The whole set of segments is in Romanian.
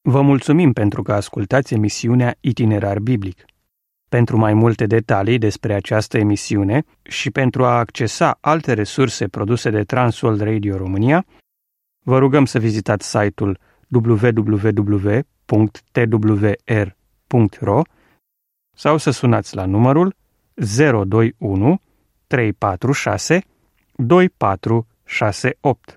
Vă mulțumim pentru că ascultați emisiunea Itinerar Biblic. Pentru mai multe detalii despre această emisiune și pentru a accesa alte resurse produse de Transworld Radio România, vă rugăm să vizitați site-ul www.twr.ro sau să sunați la numărul 021 346 2468.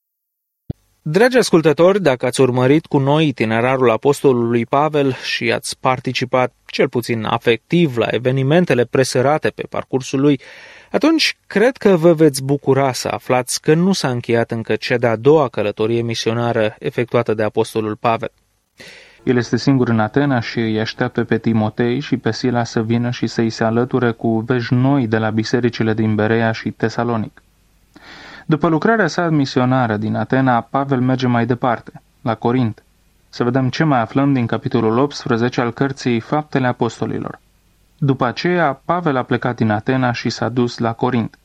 Dragi ascultători, dacă ați urmărit cu noi itinerarul apostolului Pavel și ați participat, cel puțin afectiv, la evenimentele presărate pe parcursul lui, atunci cred că vă veți bucura să aflați că nu s-a încheiat încă cea de-a doua călătorie misionară efectuată de apostolul Pavel. El este singur în Atena și îi așteaptă pe Timotei și pe Sila să vină și să îi se alăture cu vești noi de la bisericile din Berea și Tesalonic. După lucrarea sa misionară din Atena, Pavel merge mai departe, la Corint. Să vedem ce mai aflăm din capitolul 18 al cărții Faptele Apostolilor. După aceea, Pavel a plecat din Atena și s-a dus la Corint.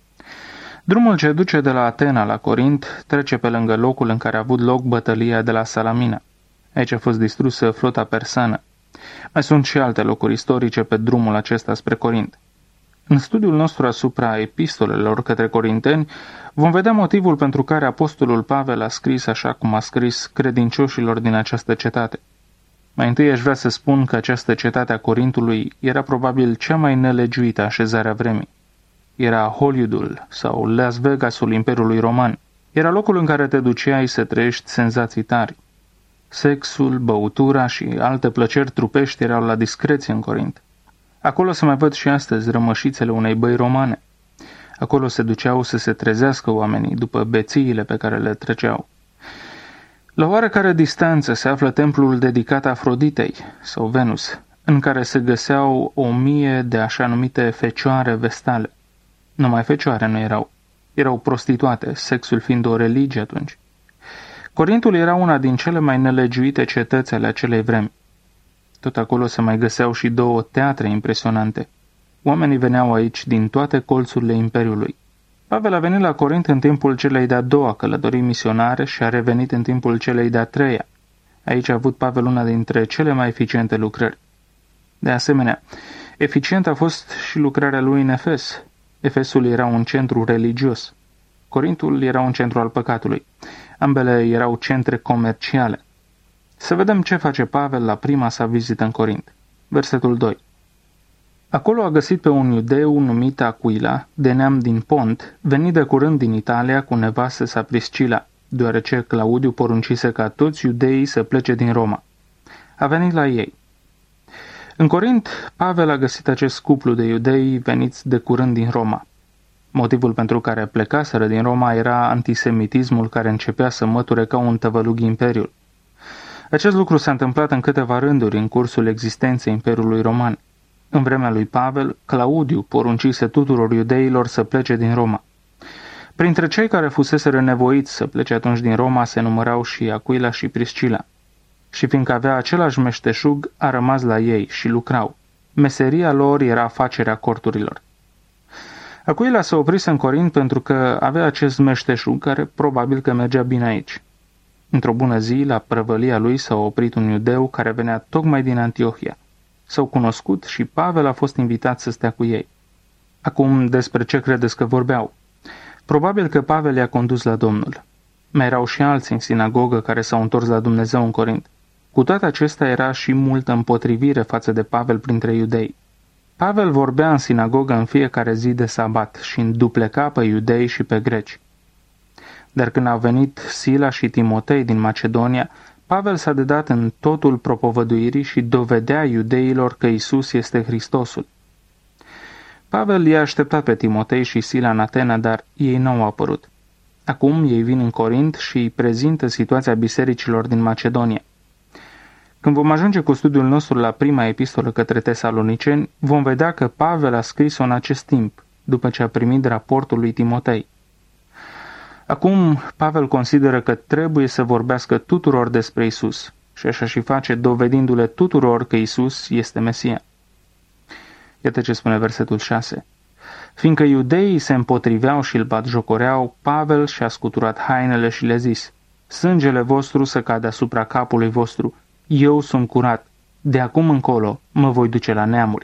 Drumul ce duce de la Atena la Corint trece pe lângă locul în care a avut loc bătălia de la Salamina. Aici a fost distrusă flota persană. Mai sunt și alte locuri istorice pe drumul acesta spre Corint. În studiul nostru asupra epistolelor către corinteni, vom vedea motivul pentru care apostolul Pavel a scris așa cum a scris credincioșilor din această cetate. Mai întâi aș vrea să spun că această cetate a Corintului era probabil cea mai nelegiuită așezare a vremii. Era Hollywoodul sau Las Vegasul Imperiului Roman. Era locul în care te duceai să trăiești senzații tari. Sexul, băutura și alte plăceri trupești erau la discreție în Corint. Acolo se mai văd și astăzi rămășițele unei băi romane. Acolo se duceau să se trezească oamenii după bețiile pe care le treceau. La oarecare distanță se află templul dedicat Afroditei sau Venus, în care se găseau 1000 de așa numite fecioare vestale. Numai fecioare nu erau. Erau prostituate, sexul fiind o religie atunci. Corintul era una din cele mai nelegiuite cetăți ale acelei vremi. Tot acolo se mai găseau și 2 teatre impresionante. Oamenii veneau aici din toate colțurile Imperiului. Pavel a venit la Corint în timpul celei de-a doua călătorii misionare și a revenit în timpul celei de-a treia. Aici a avut Pavel una dintre cele mai eficiente lucrări. De asemenea, eficient a fost și lucrarea lui în Efes. Efesul era un centru religios. Corintul era un centru al păcatului. Ambele erau centre comerciale. Să vedem ce face Pavel la prima sa vizită în Corint. Versetul 2. Acolo a găsit pe un iudeu numit Aquila, de neam din Pont, venit de curând din Italia cu nevastă sa Priscila, deoarece Claudiu poruncise ca toți iudeii să plece din Roma. A venit la ei. În Corint, Pavel a găsit acest cuplu de iudei veniți de curând din Roma. Motivul pentru care plecaseră din Roma era antisemitismul care începea să măture ca un tăvălug imperiul. Acest lucru s-a întâmplat în câteva rânduri în cursul existenței Imperiului Roman. În vremea lui Pavel, Claudiu poruncise tuturor iudeilor să plece din Roma. Printre cei care fuseseră nevoiți să plece atunci din Roma se numărau și Aquila și Priscila. Și fiindcă avea același meșteșug, a rămas la ei și lucrau. Meseria lor era afacerea corturilor. Aquila se oprise în Corint pentru că avea acest meșteșug care probabil că mergea bine aici. Într-o bună zi, la prăvălia lui s-a oprit un iudeu care venea tocmai din Antiohia. S-au cunoscut și Pavel a fost invitat să stea cu ei. Acum, despre ce credeți că vorbeau? Probabil că Pavel i-a condus la Domnul. Mai erau și alții în sinagogă care s-au întors la Dumnezeu în Corint. Cu toate acestea era și multă împotrivire față de Pavel printre iudei. Pavel vorbea în sinagogă în fiecare zi de sabat și îndupleca pe iudei și pe greci. Dar când au venit Sila și Timotei din Macedonia, Pavel s-a dedat în totul propovăduirii și dovedea iudeilor că Isus este Hristosul. Pavel i-a așteptat pe Timotei și Sila în Atena, dar ei n-au apărut. Acum ei vin în Corint și îi prezintă situația bisericilor din Macedonia. Când vom ajunge cu studiul nostru la prima epistolă către tesaloniceni, vom vedea că Pavel a scris-o în acest timp, după ce a primit raportul lui Timotei. Acum, Pavel consideră că trebuie să vorbească tuturor despre Isus și așa și face, dovedindu-le tuturor că Isus este Mesia. Iată ce spune versetul 6. Fiindcă iudeii se împotriveau și îl batjocoreau, Pavel și-a scuturat hainele și le-a zis: sângele vostru să cadă asupra capului vostru, eu sunt curat, de acum încolo mă voi duce la neamuri.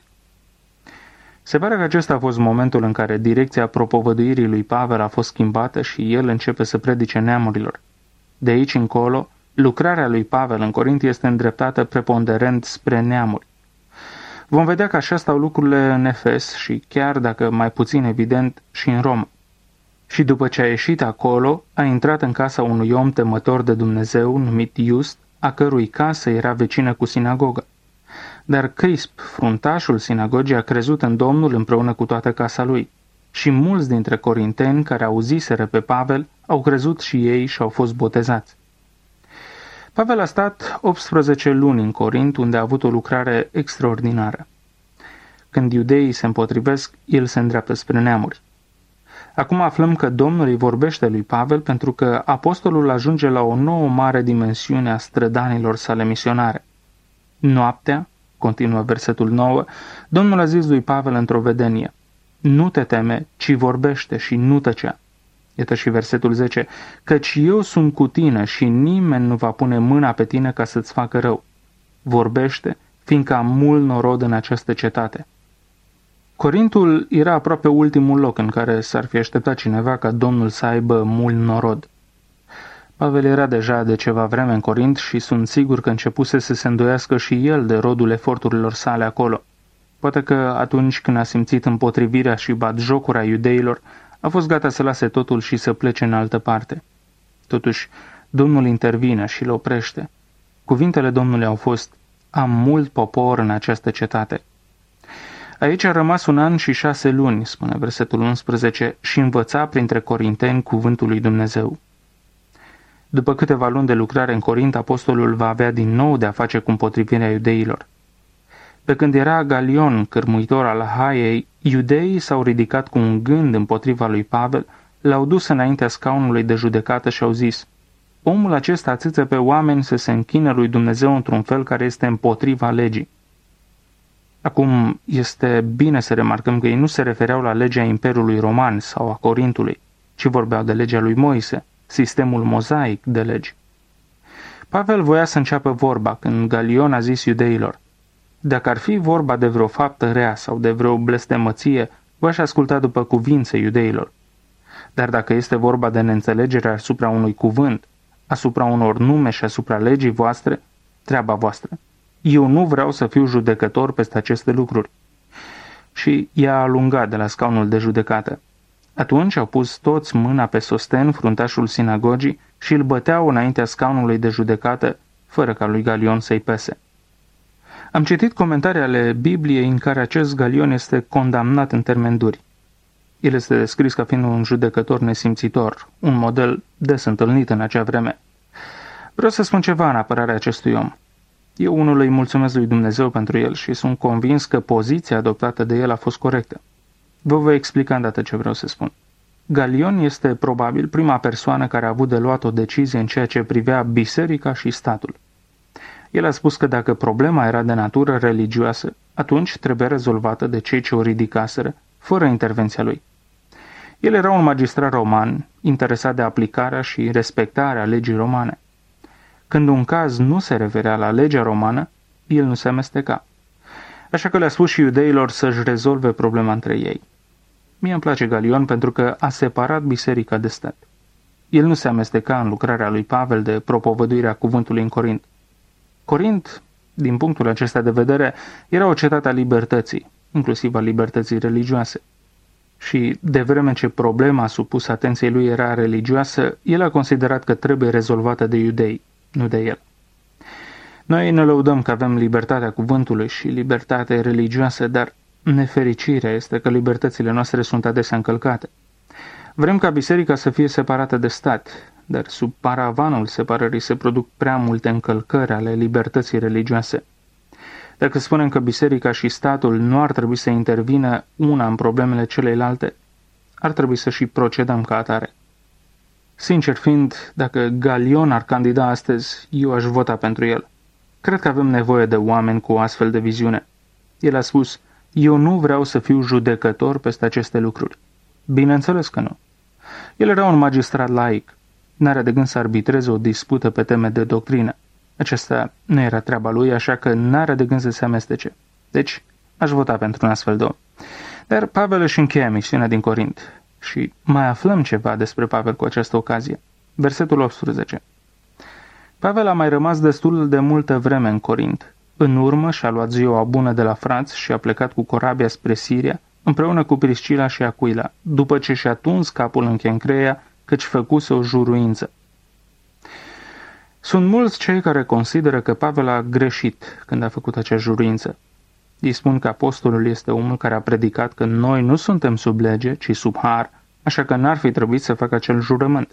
Se pare că acesta a fost momentul în care direcția propovăduirii lui Pavel a fost schimbată și el începe să predice neamurilor. De aici încolo, lucrarea lui Pavel în Corint este îndreptată preponderent spre neamuri. Vom vedea că așa stau lucrurile în Efes și, chiar dacă mai puțin evident, și în Roma. Și după ce a ieșit acolo, a intrat în casa unui om temător de Dumnezeu numit Iust, a cărui casă era vecină cu sinagoga. Dar Crisp, fruntașul sinagogii, a crezut în Domnul împreună cu toată casa lui. Și mulți dintre corinteni care auziseră pe Pavel au crezut și ei și au fost botezați. Pavel a stat 18 luni în Corint, unde a avut o lucrare extraordinară. Când iudeii se împotrivesc, el se îndreaptă spre neamuri. Acum aflăm că Domnul îi vorbește lui Pavel pentru că apostolul ajunge la o nouă mare dimensiune a strădanilor sale misionare. Noaptea, continuă versetul 9, Domnul a zis lui Pavel într-o vedenie: nu te teme, ci vorbește și nu tăcea. Iată și versetul 10, căci eu sunt cu tine și nimeni nu va pune mâna pe tine ca să-ți facă rău. Vorbește, fiindcă am mult norod în această cetate. Corintul era aproape ultimul loc în care s-ar fi așteptat cineva ca Domnul să aibă mult norod. Pavel era deja de ceva vreme în Corint și sunt sigur că începuse să se îndoiască și el de rodul eforturilor sale acolo. Poate că atunci când a simțit împotrivirea și batjocura iudeilor, a fost gata să lase totul și să plece în altă parte. Totuși, Domnul intervine și îl oprește. Cuvintele Domnului au fost: am mult popor în această cetate. Aici a rămas 1 an și 6 luni, spune versetul 11, și învăța printre corinteni cuvântul lui Dumnezeu. După câteva luni de lucrare în Corint, apostolul va avea din nou de a face cu împotrivirea iudeilor. Pe când era Galion, cârmuitor al Haiei, iudeii s-au ridicat cu un gând împotriva lui Pavel, l-au dus înaintea scaunului de judecată și au zis: omul acesta atâță pe oameni să se închină lui Dumnezeu într-un fel care este împotriva legii. Acum, este bine să remarcăm că ei nu se refereau la legea Imperiului Roman sau a Corintului, ci vorbeau de legea lui Moise, sistemul mozaic de legi. Pavel voia să înceapă vorba când Galion a zis iudeilor: dacă ar fi vorba de vreo faptă rea sau de vreo blestemăție, v-aș asculta după cuvințe iudeilor. Dar dacă este vorba de neînțelegere asupra unui cuvânt, asupra unor nume și asupra legii voastre, treaba voastră. Eu nu vreau să fiu judecător peste aceste lucruri. Și i-a alungat de la scaunul de judecată. Atunci au pus toți mâna pe Sosten, fruntașul sinagogii, și îl băteau înaintea scaunului de judecată, fără ca lui Galion să-i pese. Am citit comentarii ale Bibliei în care acest Galion este condamnat în termeni duri. El este descris ca fiind un judecător nesimțitor, un model des întâlnit în acea vreme. Vreau să spun ceva în apărarea acestui om. Eu unul îi mulțumesc lui Dumnezeu pentru el și sunt convins că poziția adoptată de el a fost corectă. Vă voi explica îndată ce vreau să spun. Galion este probabil prima persoană care a avut de luat o decizie în ceea ce privea biserica și statul. El a spus că dacă problema era de natură religioasă, atunci trebuie rezolvată de cei ce o ridicaseră, fără intervenția lui. El era un magistrat roman, interesat de aplicarea și respectarea legii romane. Când un caz nu se referea la legea romană, el nu se amesteca. Așa că le-a spus și iudeilor să-și rezolve problema între ei. Mie îmi place Galion pentru că a separat biserica de stat. El nu se amesteca în lucrarea lui Pavel de propovăduirea cuvântului în Corint. Corint, din punctul acesta de vedere, era o cetate a libertății, inclusiv a libertății religioase. Și, de vreme ce problema supusă atenției lui era religioasă, el a considerat că trebuie rezolvată de iudei, nu de el. Noi ne lăudăm că avem libertatea cuvântului și libertate religioasă, dar nefericirea este că libertățile noastre sunt adesea încălcate. Vrem ca biserica să fie separată de stat, dar sub paravanul separării se produc prea multe încălcări ale libertății religioase. Dacă spunem că biserica și statul nu ar trebui să intervină una în problemele celeilalte, ar trebui să și procedăm ca atare. Sincer fiind, dacă Galion ar candida astăzi, eu aș vota pentru el. Cred că avem nevoie de oameni cu o astfel de viziune. El a spus: eu nu vreau să fiu judecător peste aceste lucruri. Bineînțeles că nu. El era un magistrat laic. N-are de gând să arbitreze o dispută pe teme de doctrină. Aceasta nu era treaba lui, așa că n-are de gând să se amestece. Deci, aș vota pentru un astfel de om. Dar Pavel își încheie misiunea din Corint și mai aflăm ceva despre Pavel cu această ocazie. Versetul 18. Pavel a mai rămas destul de multă vreme în Corint. În urmă și-a luat ziua bună de la frați și a plecat cu corabia spre Siria, împreună cu Priscila și Acuila, după ce și-a tuns capul în Kencreia, căci făcuse o juruință. Sunt mulți cei care consideră că Pavel a greșit când a făcut acea juruință. Ei spun că apostolul este omul care a predicat că noi nu suntem sub lege, ci sub har, așa că n-ar fi trebuit să facă acel jurământ.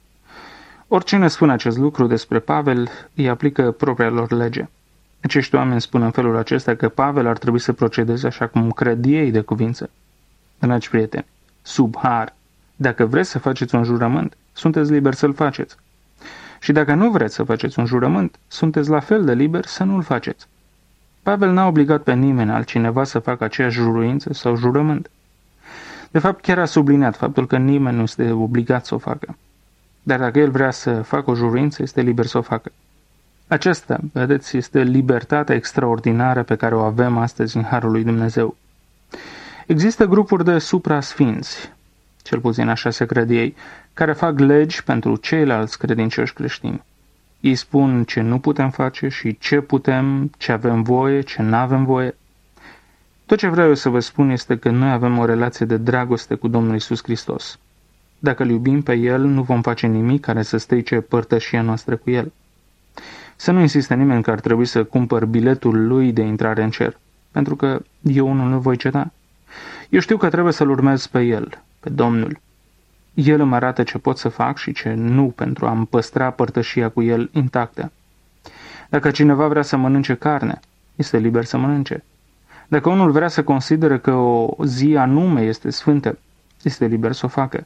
Oricine spune acest lucru despre Pavel, îi aplică propria lor lege. Acești oameni spun în felul acesta că Pavel ar trebui să procedeze așa cum cred ei de cuvință. Dragi prieteni, sub har, dacă vreți să faceți un jurământ, sunteți liberi să-l faceți. Și dacă nu vreți să faceți un jurământ, sunteți la fel de liberi să nu-l faceți. Pavel n-a obligat pe nimeni altcineva să facă aceeași juruință sau jurământ. De fapt, chiar a subliniat faptul că nimeni nu este obligat să o facă. Dar dacă el vrea să facă o juruință, este liber să o facă. Aceasta, vedeți, este libertatea extraordinară pe care o avem astăzi în Harul lui Dumnezeu. Există grupuri de suprasfinți, cel puțin așa se cred ei, care fac legi pentru ceilalți credincioși creștini. Ei spun ce nu putem face și ce putem, ce avem voie, ce nu avem voie. Tot ce vreau eu să vă spun este că noi avem o relație de dragoste cu Domnul Iisus Hristos. Dacă îl iubim pe El, nu vom face nimic care să strice părtășia noastră cu El. Să nu insiste nimeni că ar trebui să cumpăr biletul lui de intrare în cer, pentru că eu unul nu voi ceda. Eu știu că trebuie să-L urmez pe El, pe Domnul. El îmi arată ce pot să fac și ce nu pentru a-mi păstra părtășia cu El intactă. Dacă cineva vrea să mănânce carne, este liber să mănânce. Dacă unul vrea să considere că o zi anume este sfântă, este liber să o facă.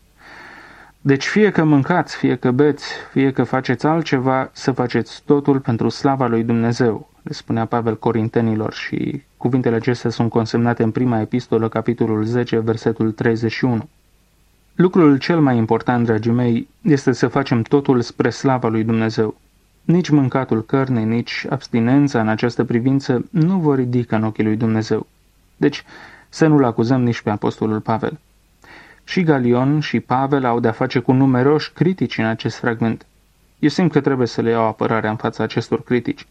Deci fie că mâncați, fie că beți, fie că faceți altceva, să faceți totul pentru slava lui Dumnezeu, le spunea Pavel Corintenilor și cuvintele acestea sunt consemnate în prima epistolă, capitolul 10, versetul 31. Lucrul cel mai important, dragii mei, este să facem totul spre slava lui Dumnezeu. Nici mâncatul cărnei, nici abstinența în această privință nu vă ridică în ochii lui Dumnezeu. Deci să nu-l acuzăm nici pe apostolul Pavel. Și Galion și Pavel au de-a face cu numeroși critici în acest fragment. Eu simt că trebuie să le iau apărarea în fața acestor critici.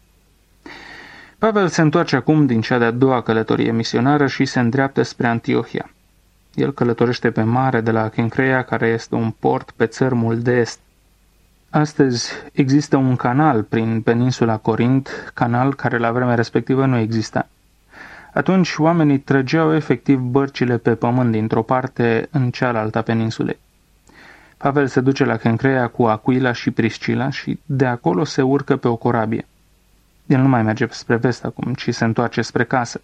Pavel se întoarce acum din cea de-a doua călătorie misionară și se îndreaptă spre Antiohia. El călătorește pe mare de la Kencreia, care este un port pe țărmul de est. Astăzi există un canal prin peninsula Corint, canal care la vremea respectivă nu exista. Atunci oamenii trăgeau efectiv bărcile pe pământ dintr-o parte în cealaltă a peninsulei. Pavel se duce la Kencreia cu Acuila și Priscila și de acolo se urcă pe o corabie. El nu mai merge spre vest acum, ci se întoarce spre casă.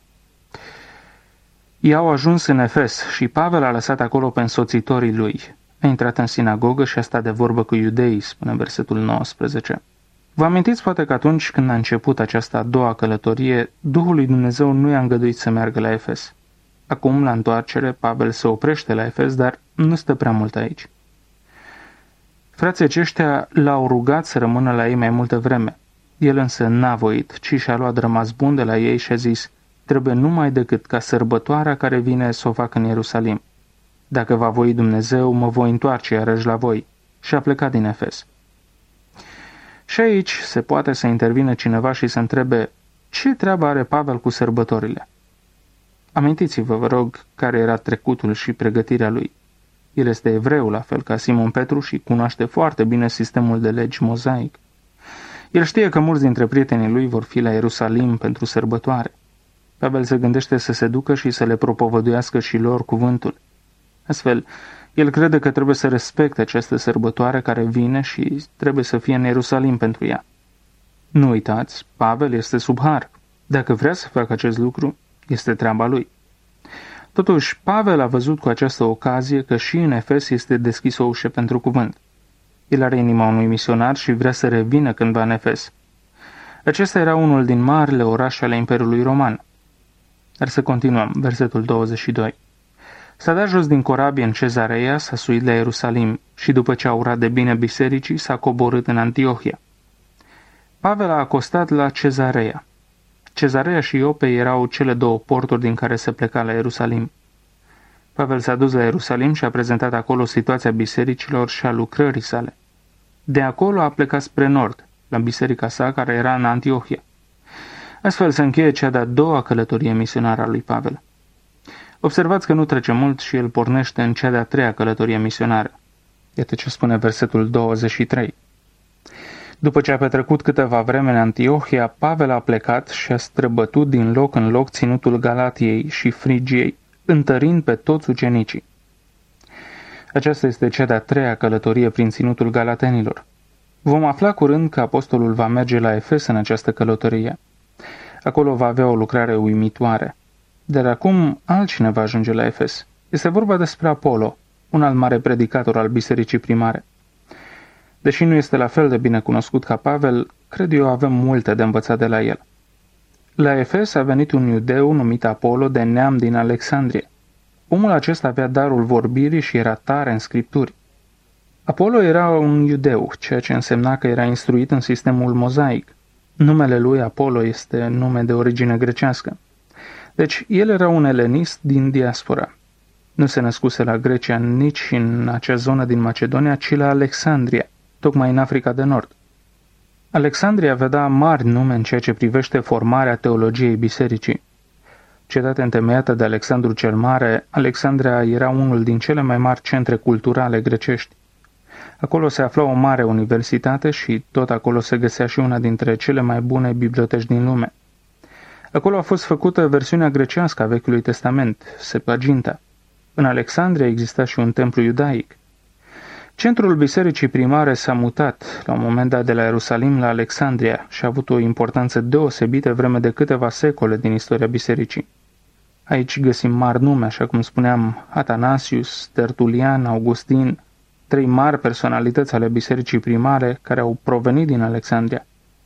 Ei au ajuns în Efes și Pavel a lăsat acolo pe însoțitorii lui. A intrat în sinagogă și a stat de vorbă cu iudeii, spune versetul 19. Vă amintiți poate că atunci când a început această a doua călătorie, Duhul lui Dumnezeu nu i-a îngăduit să meargă la Efes. Acum, la întoarcere, Pavel se oprește la Efes, dar nu stă prea mult aici. Frații aceștia l-au rugat să rămână la ei mai multă vreme. El însă n-a voit, ci și-a luat rămas bun de la ei și a zis: trebuie numai decât ca sărbătoarea care vine să o fac în Ierusalim. Dacă va voi Dumnezeu, mă voi întoarce iarăși la voi. Și a plecat din Efes. Și aici se poate să intervină cineva și să întrebe: ce treabă are Pavel cu sărbătorile? Amintiți-vă, vă rog, care era trecutul și pregătirea lui. El este evreu, la fel ca Simon Petru, și cunoaște foarte bine sistemul de legi mozaic. El știe că mulți dintre prietenii lui vor fi la Ierusalim pentru sărbătoare. Pavel se gândește să se ducă și să le propovăduiască și lor cuvântul. Astfel, el crede că trebuie să respecte această sărbătoare care vine și trebuie să fie în Ierusalim pentru ea. Nu uitați, Pavel este sub har. Dacă vrea să facă acest lucru, este treaba lui. Totuși, Pavel a văzut cu această ocazie că și în Efes este deschis o ușă pentru cuvânt. El are inima unui misionar și vrea să revină cândva în Efes. Acesta era unul din marile orașe ale Imperiului Roman. Dar să continuăm, versetul 22. S-a dat jos din corabie în Cezarea, s-a suit la Ierusalim și după ce a urat de bine bisericii, s-a coborât în Antiohia. Pavel a acostat la Cezarea. Cezarea și Iope erau cele două porturi din care se pleca la Ierusalim. Pavel s-a dus la Ierusalim și a prezentat acolo situația bisericilor și a lucrării sale. De acolo a plecat spre nord, la biserica sa care era în Antiohia. Astfel se încheie cea de-a doua călătorie misionară a lui Pavel. Observați că nu trece mult și el pornește în cea de-a treia călătorie misionară. Iată ce spune versetul 23. După ce a petrecut câteva vreme în Antiohia, Pavel a plecat și a străbătut din loc în loc ținutul Galatiei și Frigiei, întărind pe toți ucenicii. Aceasta este cea de-a treia călătorie prin ținutul galatenilor. Vom afla curând că apostolul va merge la Efes în această călătorie. Acolo va avea o lucrare uimitoare. Dar acum altcineva ajunge la Efes. Este vorba despre Apolo, un alt mare predicator al bisericii primare. Deși nu este la fel de bine cunoscut ca Pavel, cred eu avem multe de învățat de la el. La Efes a venit un iudeu numit Apolo de neam din Alexandrie. Omul acesta avea darul vorbirii și era tare în scripturi. Apolo era un iudeu, ceea ce însemna că era instruit în sistemul mozaic. Numele lui Apolo este nume de origine grecească. Deci, el era un elenist din diaspora. Nu se născuse la Grecia nici în acea zonă din Macedonia, ci la Alexandria, tocmai în Africa de Nord. Alexandria vedea mari nume în ceea ce privește formarea teologiei bisericii. Cetate întemeiată de Alexandru cel Mare, Alexandria era unul din cele mai mari centre culturale grecești. Acolo se afla o mare universitate și tot acolo se găsea și una dintre cele mai bune biblioteci din lume. Acolo a fost făcută versiunea grecească a Vechiului Testament, Septuaginta. În Alexandria exista și un templu iudaic. Centrul bisericii primare s-a mutat la un moment dat de la Ierusalim la Alexandria și a avut o importanță deosebită vreme de câteva secole din istoria bisericii. Aici găsim mari nume, așa cum spuneam, Atanasius, Tertulian, Augustin, trei mari personalități ale bisericii primare care au provenit din Alexandria.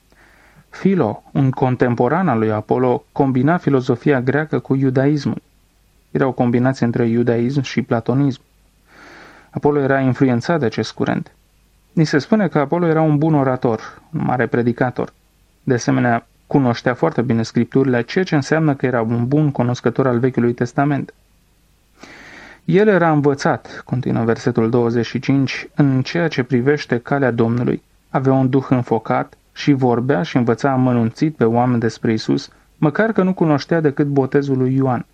Philo, un contemporan al lui Apolo, combina filozofia greacă cu iudaismul. Era o combinație între iudaism și platonism. Apolo era influențat de acest curent. Ni se spune că Apolo era un bun orator, un mare predicator. De asemenea, cunoștea foarte bine scripturile, ceea ce înseamnă că era un bun cunoscător al Vechiului Testament. El era învățat, continuă versetul 25, în ceea ce privește calea Domnului, avea un duh înfocat și vorbea și învăța amănunțit pe oameni despre Isus, măcar că nu cunoștea decât botezul lui Ioan.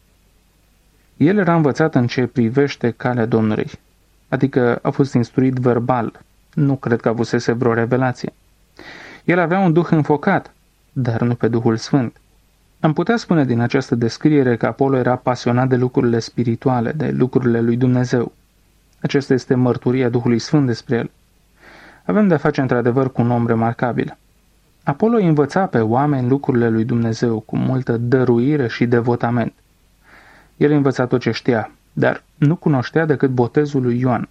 El era învățat în ce privește calea Domnului, adică a fost instruit verbal, nu cred că avusese vreo revelație. El avea un duh înfocat, dar nu pe Duhul Sfânt. Am putea spune din această descriere că Apolo era pasionat de lucrurile spirituale, de lucrurile lui Dumnezeu. Aceasta este mărturia Duhului Sfânt despre el. Avem de-a face într-adevăr cu un om remarcabil. Apolo învăța pe oameni lucrurile lui Dumnezeu cu multă dăruire și devotament. El învăța tot ce știa, dar nu cunoștea decât botezul lui Ioan.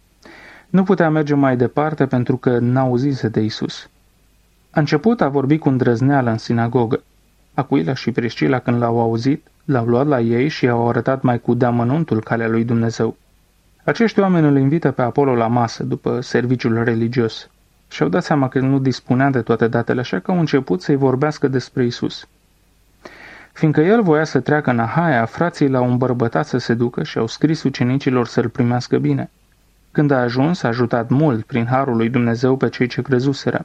Nu putea merge mai departe pentru că n-auzise de Isus. A început a vorbi cu îndrăzneală în sinagogă. Acuila și Priscila, când l-au auzit, l-au luat la ei și i-au arătat mai cu deamănuntul calea lui Dumnezeu. Acești oameni îl invită pe Apolo la masă după serviciul religios. Și-au dat seama că el nu dispunea de toate datele, așa că au început să-i vorbească despre Isus. Fiindcă el voia să treacă în Ahaia, frații l-au îmbărbătat să se ducă și au scris ucenicilor să-l primească bine. Când a ajuns, a ajutat mult prin harul lui Dumnezeu pe cei ce crezuseră.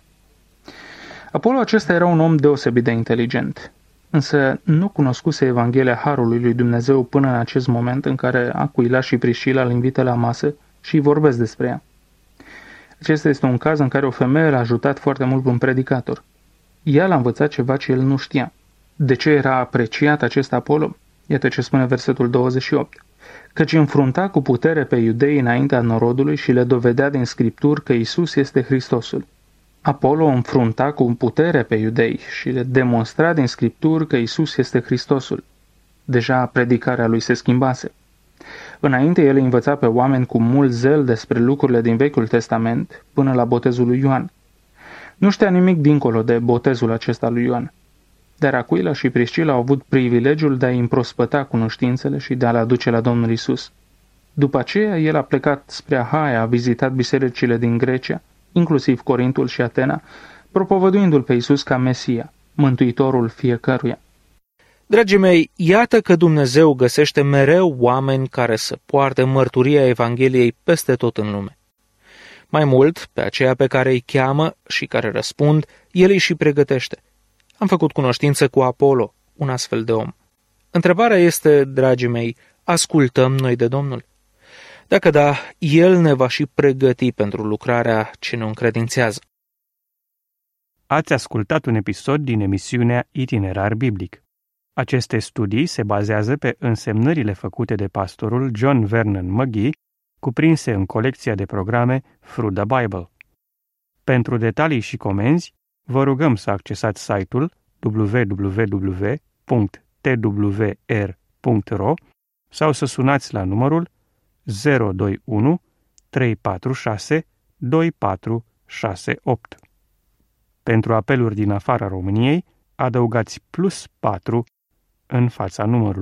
Apolo acesta era un om deosebit de inteligent, însă nu cunoscuse Evanghelia harului lui Dumnezeu până în acest moment în care Acuila și Priscila îl invită la masă și îi vorbesc despre ea. Acesta este un caz în care o femeie l-a ajutat foarte mult un predicator. Ea l-a învățat ceva ce el nu știa. De ce era apreciat acest Apolo? Iată ce spune versetul 28. Căci înfrunta cu putere pe iudei înaintea norodului și le dovedea din scripturi că Isus este Hristosul. Apolo înfrunta cu putere pe iudei și le demonstra din scripturi că Isus este Hristosul. Deja predicarea lui se schimbase. Înainte el învăța pe oameni cu mult zel despre lucrurile din Vechiul Testament până la botezul lui Ioan. Nu știa nimic dincolo de botezul acesta lui Ioan. Dar Acuila și Priscila au avut privilegiul de a-i împrospăta cunoștințele și de a-l aduce la Domnul Isus. După aceea, el a plecat spre Ahaia, a vizitat bisericile din Grecia, inclusiv Corintul și Atena, propovăduindu-l pe Iisus ca Mesia, mântuitorul fiecăruia. Dragii mei, iată că Dumnezeu găsește mereu oameni care să poarte mărturia Evangheliei peste tot în lume. Mai mult, pe aceia pe care îi cheamă și care răspund, El îi și pregătește. Am făcut cunoștință cu Apollo, un astfel de om. Întrebarea este, dragii mei, ascultăm noi de Domnul? Dacă da, El ne va și pregăti pentru lucrarea ce ne încredințează. Ați ascultat un episod din emisiunea Itinerar Biblic. Aceste studii se bazează pe însemnările făcute de pastorul John Vernon McGee, cuprinse în colecția de programe Through the Bible. Pentru detalii și comenzi, vă rugăm să accesați site-ul www.twr.ro sau să sunați la numărul 021 346 2468. Pentru apeluri din afara României, adăugați +4 în fața numărului.